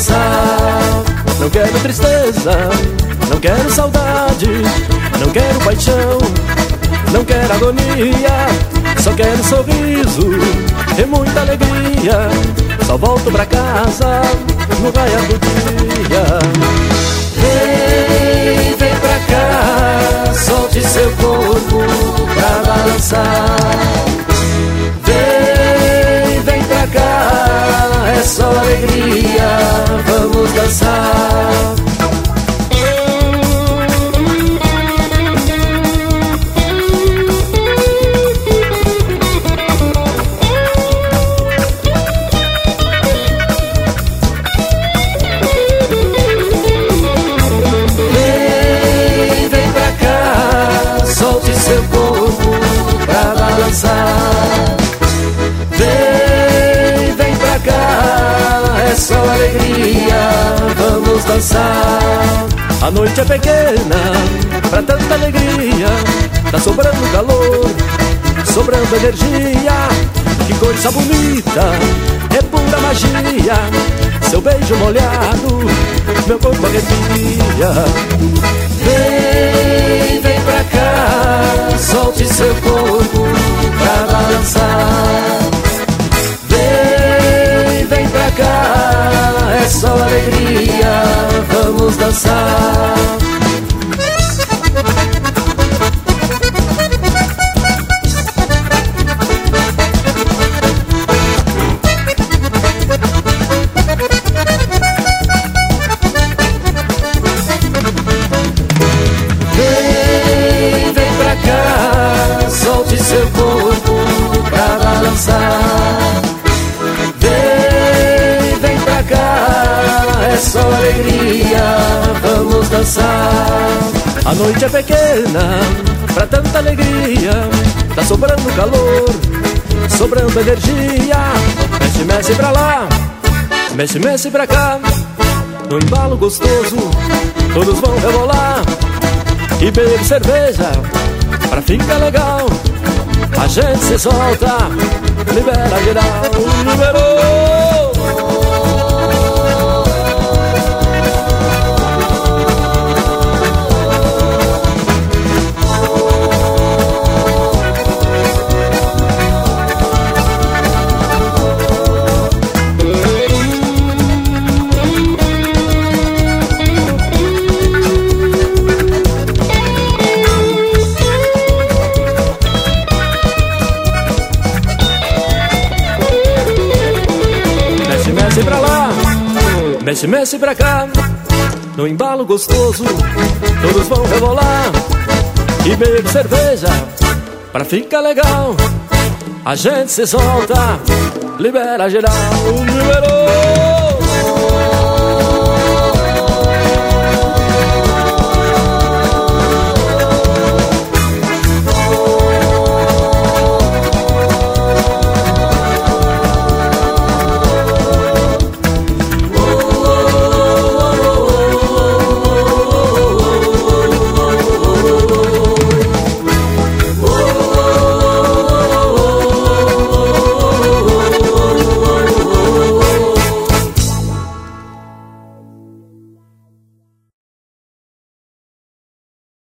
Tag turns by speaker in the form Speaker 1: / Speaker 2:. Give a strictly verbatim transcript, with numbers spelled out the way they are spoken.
Speaker 1: dançar. Não quero tristeza, não quero saudade, não quero paixão, não quero agonia. Só quero sorriso e muita alegria. Só volto pra casa no raiar do dia. Vem, vem pra cá, solte seu corpo pra balançar. Vem, vem pra cá, é só alegria, vamos dançar. Vem, vem pra cá, é só alegria, vamos dançar. A noite é pequena pra tanta alegria, tá sobrando calor, sobrando energia. Que coisa bonita, é pura magia. Seu beijo molhado, meu corpo arrepia. Vem, vem pra cá, solte seu corpo pra balançar. Vem, vem pra cá, é só alegria, vamos dançar. Vem, vem pra cá, solte seu corpo pra balançar. Vem, vem pra cá, é só alegria, vamos dançar. A noite é pequena pra tanta alegria, tá sobrando calor, sobrando energia. Mexe, mexe pra lá, mexe, mexe pra cá. No embalo gostoso, todos vão rebolar e beber cerveja pra ficar legal. A gente se solta, libera geral, liberou. Mexe pra lá, mexe, mexe pra cá. No embalo gostoso, todos vão rebolar e beber cerveja pra ficar legal. A gente se solta, libera geral, liberou.